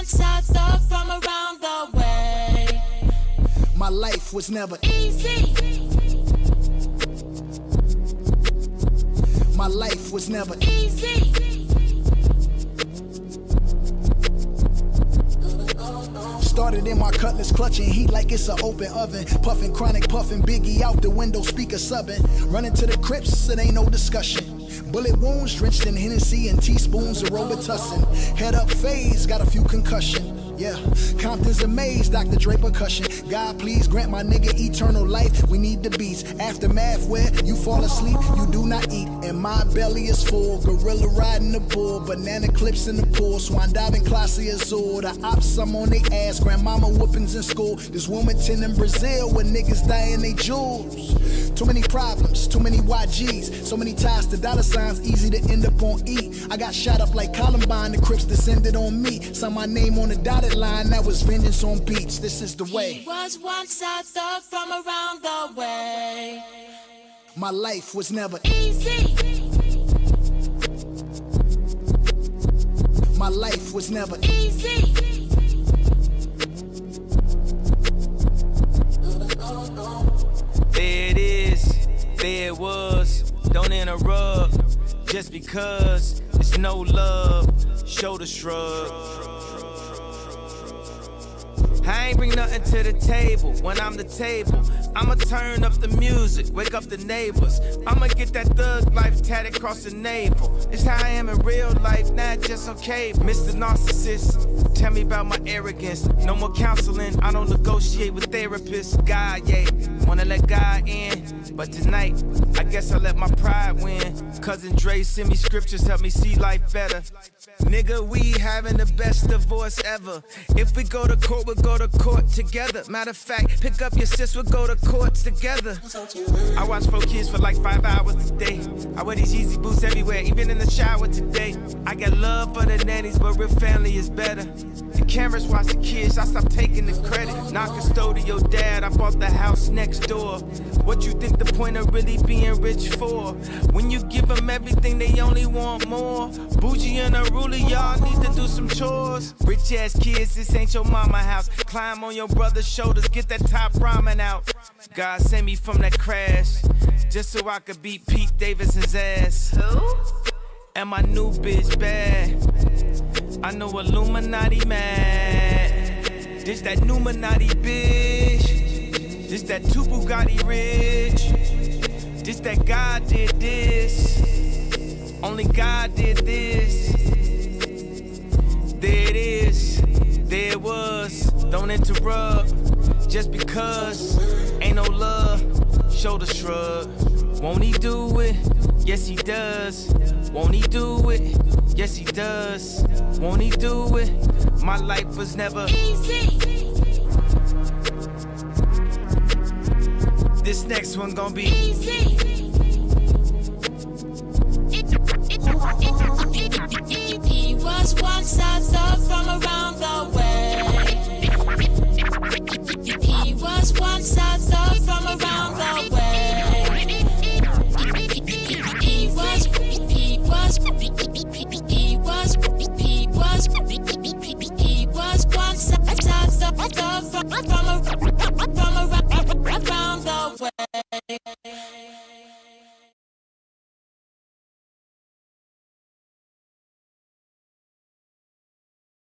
once I thought from around the way. My life was never easy. My life was never easy. Started in my cutlass, clutching heat like it's an open oven. Puffing chronic, puffing Biggie out the window, speaker subbing. Running to the crypts, it ain't no discussion. Bullet wounds drenched in Hennessy and teaspoons of Robitussin. Head up phase, got a few concussion. Yeah, Compton's amazed, Dr. Draper cushion. God, please grant my nigga eternal life. We need the beats. Aftermath where you fall asleep, you do not eat. And my belly is full. Gorilla riding the bull, banana clips in the pool. Swan diving, classy azul. The ops, I'm on they ass. Grandmama whoopings in school. This Wilmington in Brazil where niggas dying they jewels. Too many problems, too many YGs. So many ties to dollar signs, easy to end up on E. I got shot up like Columbine, the Crips descended on me. Saw my name on the dotted line, that was vengeance on beats. This is the way. He was once I thought from around the way. My life was never easy. My life was never easy. There it is, there it was, don't interrupt. Just because it's no love, shoulder shrug. I ain't bring nothing to the table when I'm the table. I'ma turn up the music, wake up the neighbors. I'ma get that thug life tatted across the navel. It's how I am in real life, not just on cable. Mr. Narcissist, tell me about my arrogance. No more counseling, I don't negotiate with therapists. God, yeah, wanna let God in. But tonight, I guess I let my pride win. Cousin Dre send me scriptures, help me see life better. Nigga, we having the best divorce ever. If we go to court, we'll go to court together. Matter of fact, pick up your sis, we'll go to courts together. I watch 4 kids for like 5 hours a day. I wear these Yeezy boots everywhere, even in the shower today. I got love for the nannies, but real family is better. The cameras watch the kids, I stop taking the credit. Not custodial dad, I bought the house next door. What you think the point of really being rich for? When you give them everything, they only want more. Bougie and a ruler, y'all need to do some chores. Rich ass kids, this ain't your mama house. Climb on your brother's shoulders, get that top ramen out. God sent me from that crash, just so I could beat Pete Davidson's ass. Who? And my new bitch bad. I know Illuminati mad. This that Numinati bitch. This that two Bugatti rich. This that God did this. Only God did this. There it is. There it was. Don't interrupt. Just because ain't no love. Shoulder shrug. Won't he do it? Yes he does. Won't he do it? Yes he does. Won't he do it? My life was never easy. This next one gon' be easy. He was once I thought from around the way. He was once I thought from around the way. He was once I thought from around